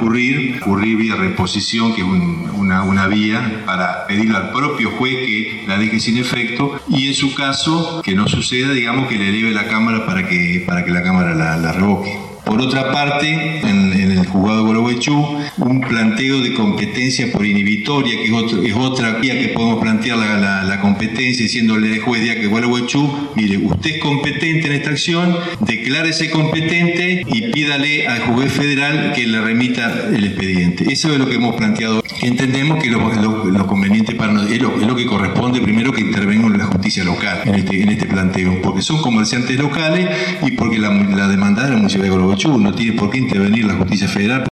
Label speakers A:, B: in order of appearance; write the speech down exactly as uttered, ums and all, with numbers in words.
A: ocurrir, ocurrir vía reposición, que es un, una, una vía para pedirle al propio juez que la deje sin efecto, y en su caso, que no suceda, digamos, que le eleve la Cámara para que, para que la Cámara la, la revoque. Por otra parte, en, en el juzgado de Gualeguaychú, un planteo de competencia por inhibitoria, que es, otro, es otra vía que podemos plantear la, la, la competencia, diciéndole al juez de Gualeguaychú, mire, usted es competente en esta acción, declárese competente y pídale al juez federal que le remita el expediente. Eso es lo que hemos planteado. Entendemos que lo, lo, lo conveniente para nosotros es lo, es lo que corresponde primero que intervenga la justicia local en este, en este planteo, porque son comerciantes locales y porque la, la demandada es la municipalidad de Gualeguaychú. No tiene por qué intervenir la justicia federal.